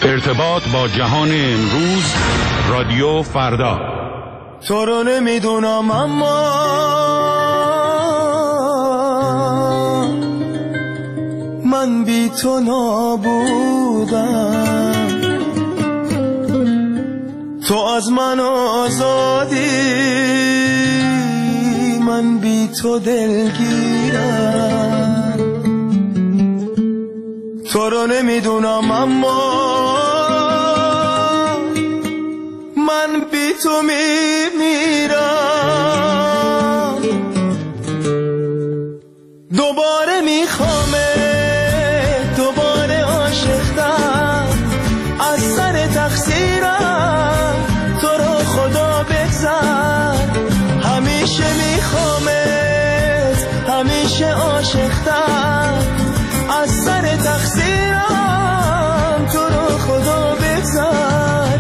ارتباط با جهان امروز، رادیو فردا. تو رو نمیدونم اما من بی تو نابودم، تو از من آزادی من بی تو دلگیرم، تو رو نمیدونم اما من بی تو میمیرم، دوباره میخوامه، دوباره عاشقتم، از سر تقصیرم تو رو خدا بگذر، همیشه میخوامت، همیشه عاشقتم، از سر تقصیرم تو رو خدا بگذر.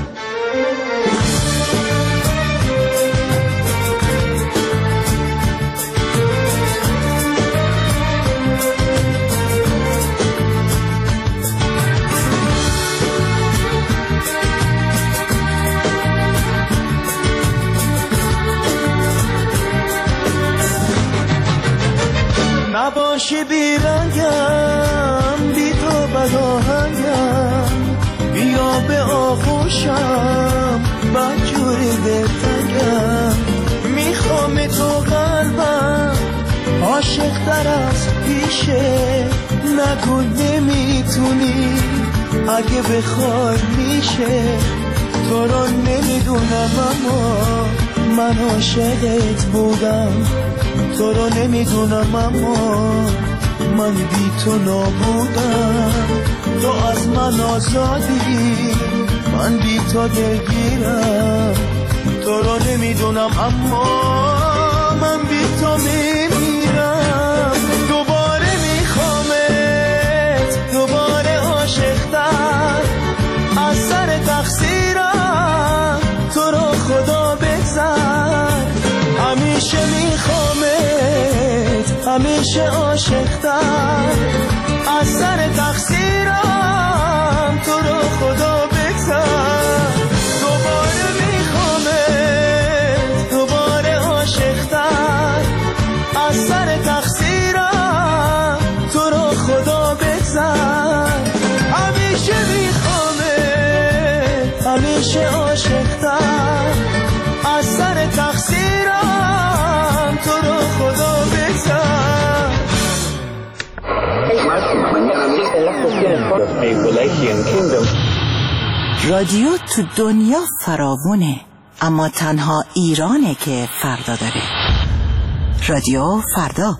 نباشی بیرنگم، بی تو بداهنگم، بیا به آغوشم بدجوری دلتنگم، میخوام تو قلبم عاشق در از پیشه، نگو نمیتونی اگه بخوای میشه، تو رو نمیدونم اما من عاشقت بودم، تو رو نمیدونم اما من بی تو نابودم، تو از من آزادی من بی تو دلگیرم، تو رو نمیدونم اما من بی تو میمیرم، دوباره میخوامت، دوباره عاشقتم، از سر تقصیرم تو رو خدا بگذر، همیشه میخوامت، همیشه عاشقتم، از سر تقصیرم تو رو خدا بگذر، دوباره میخوامت، دوباره عاشقتم، از سر تقصیرم تو رو خدا بگذر، همیشه میخوامت، همیشه عاشقتم، از سر تقصیرم تو رو خدا بگذر. رادیو تو دنیا فراوونه، اما تنها ایرانه که فردا داره. رادیو فردا.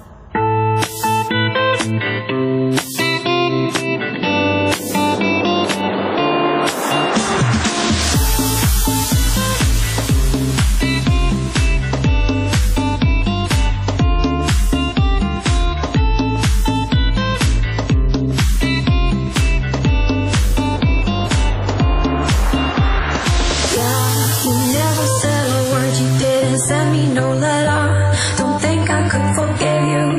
Send me no letter. Don't think I could forgive you.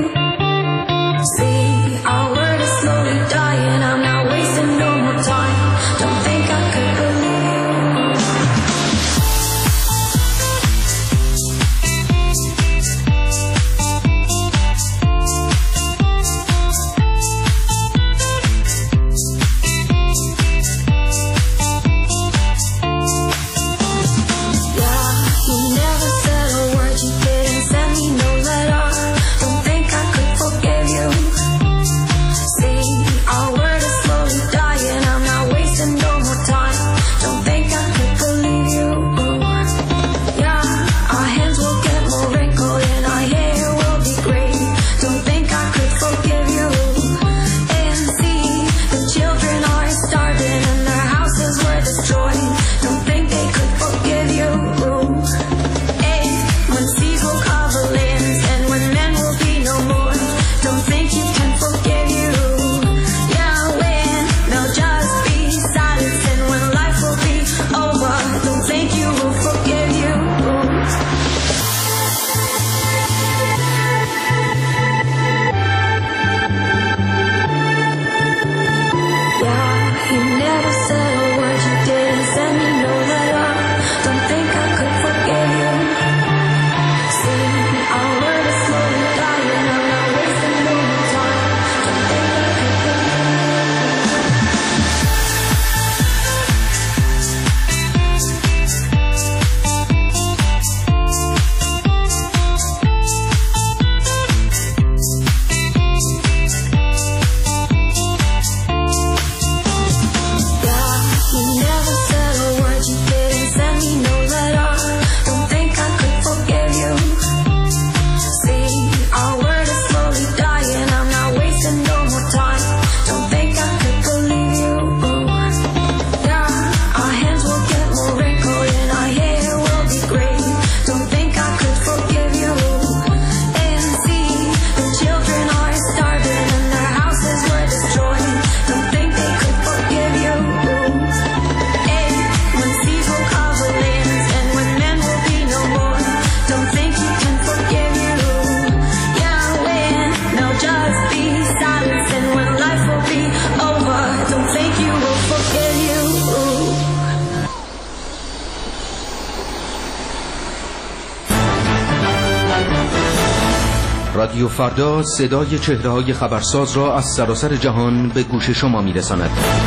رادیو فردا صدای چهره‌های خبرساز را از سراسر جهان به گوش شما می‌رساند.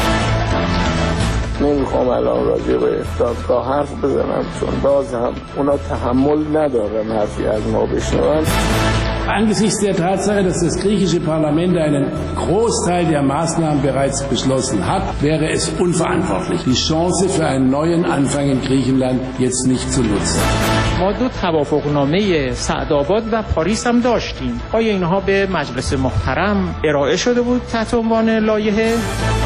نمیخوام الان راجع به دادگاه حرف بزنم، چون باز هم اونا تحمل ندارن حرفی از ما بشنون. Angesichts der Tatsache, dass das griechische Parlament einen Großteil der Maßnahmen bereits beschlossen hat, wäre es unverantwortlich, die Chance für einen neuen Anfang in Griechenland jetzt nicht zu nutzen. ما دو توافقنامه سعدآباد و پاریس هم داشتیم. آیا اینها به مجلس محترم ارائه شده بود تحت عنوان لایحه؟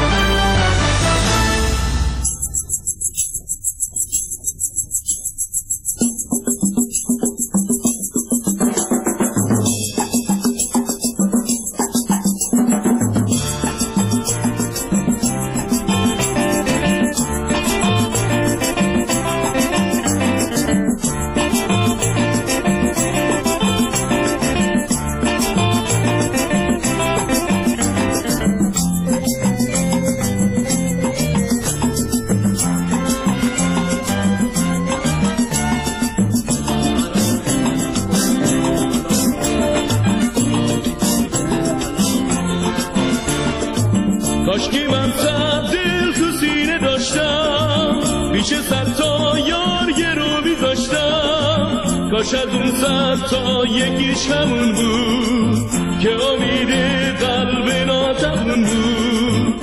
کاشکی من صد دل تو سینه داشتم، پیش صد تا یار یه رو بیذاشتم. کاش از اون صد تا یکیش همون بود که امید قلب ناتمون بود.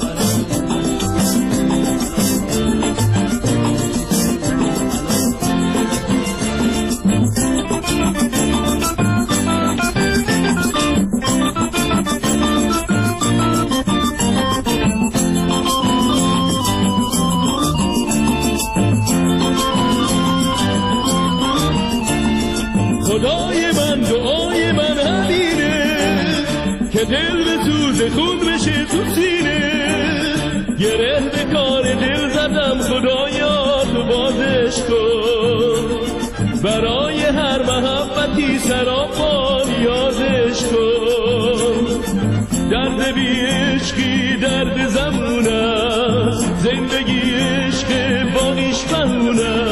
خدای من دعای من همینه که دل به سوز خود بشه تو سینه. گره به کار دل زدم، خدایا تو بازش کن. برای هر محبتی سراپا یادش کن. درد بی عشقی درد زمونه، زندگی عشق باقیش بمونه.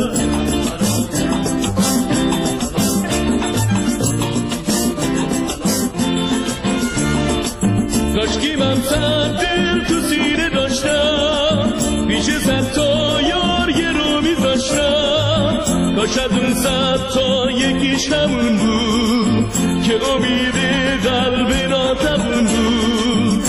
کاشکی من صد دل تو سینه داشتم، پیش صد تا یار یه رو میذاشتم. کاش از اون صد تا یکیش همون بود که امید قلب ناتمون بود.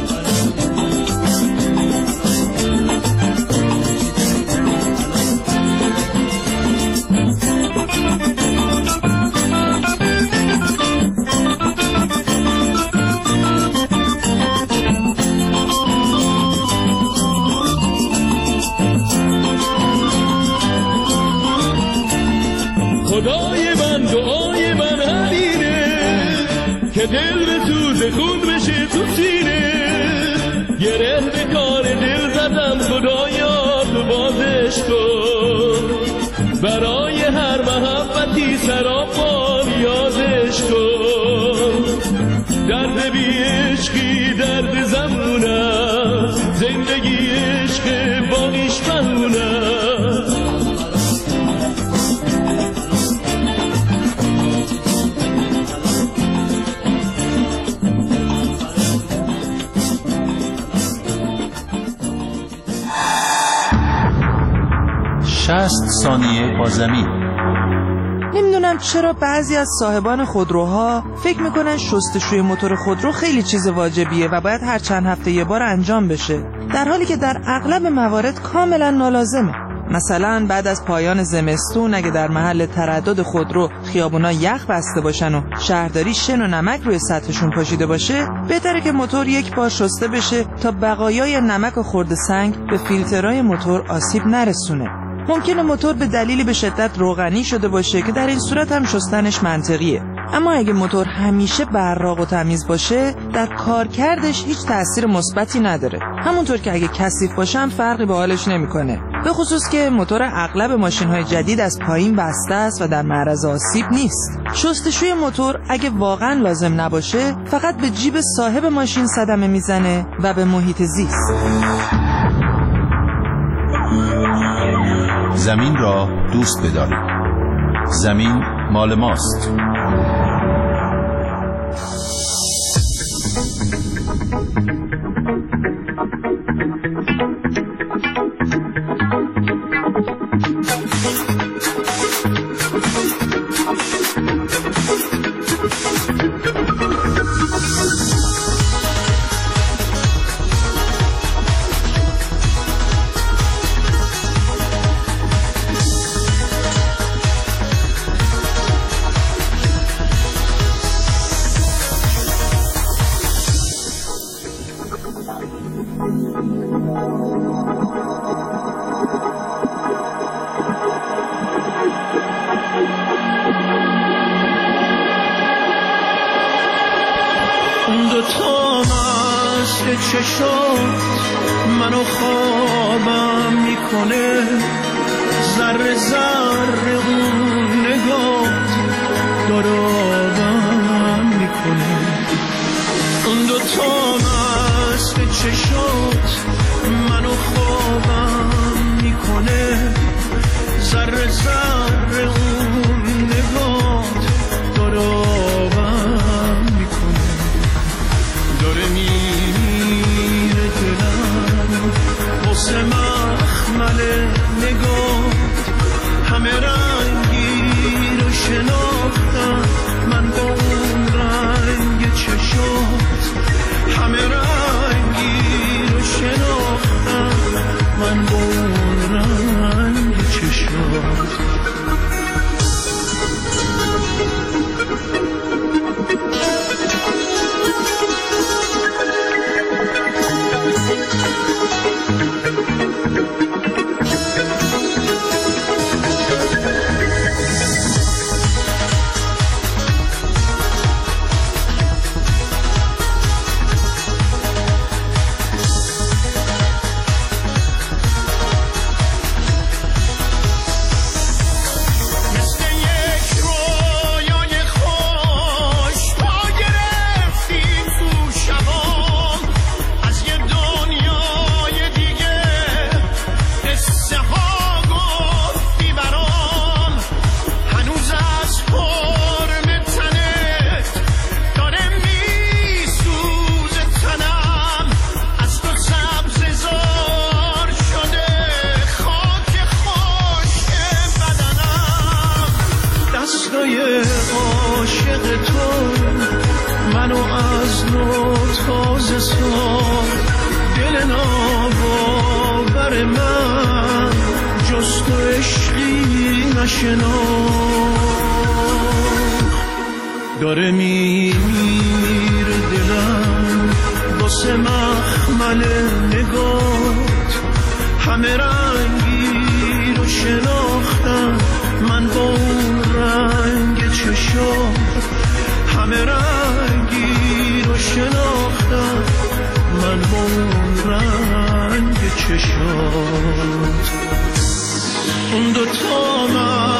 خدای من دعای من همینه که دل به سوز خود بشه تو سینه. گره به کار دل زدم، خدایا تو بازش کن. برای هر محبتی سراپا یادش کن. درد بی عشقی درد زمونه، زندگی عشق باقیش بمونه. ثانیه با زمین. نمیدونم چرا بعضی از صاحبان خودروها فکر میکنن شستشوی موتور خودرو خیلی چیز واجبیه و باید هر چند هفته یه بار انجام بشه، در حالی که در اغلب موارد کاملا نالازمه. مثلا بعد از پایان زمستون اگه در محل تردد خودرو خیابونا یخ بسته باشن و شهرداری شن و نمک روی سطحشون پاشیده باشه، بهتره که موتور یک بار شسته بشه تا بقایای نمک و خرد سنگ به فیلترهای موتور آسیب نرسونه. ممکنه موتور به دلیلی به شدت روغنی شده باشه که در این صورت هم شستنش منطقیه، اما اگه موتور همیشه براق و تمیز باشه در کارکردش هیچ تأثیر مثبتی نداره. همونطور که اگه کثیف باشه هم فرقی به حالش نمیکنه، به خصوص که موتور اغلب ماشین‌های جدید از پایین بسته است و در معرض آسیب نیست. شستشوی موتور اگه واقعا لازم نباشه فقط به جیب صاحب ماشین صدمه میزنه و به محیط زیست. زمین را دوست بدارید. زمین مال ماست. اون دوتا مثل چشات منو خوابم میکنه، ذره ذره اون نگات دارابم میکنه. اون دوتا مثل چشات منو خوابم میکنه، ذره ذره اون نگات دارابم میکنه. داره میره دلم واسه مخمل نگات، همه رنگی رو شناختم من با اون رنگ چشات، همه رنگی رو شناختم من با اون رنگ چشات. عاشق تو منو از نو تازه ساخت، دل ناباور من جز تو عشقی نشناخت. داره میره دلم واسه مخمل نگات، همه رنگی رو شناختم من با اون رنگ چشات، همه رنگی رو شناختم من با اون رنگ چشات. اون دوتا من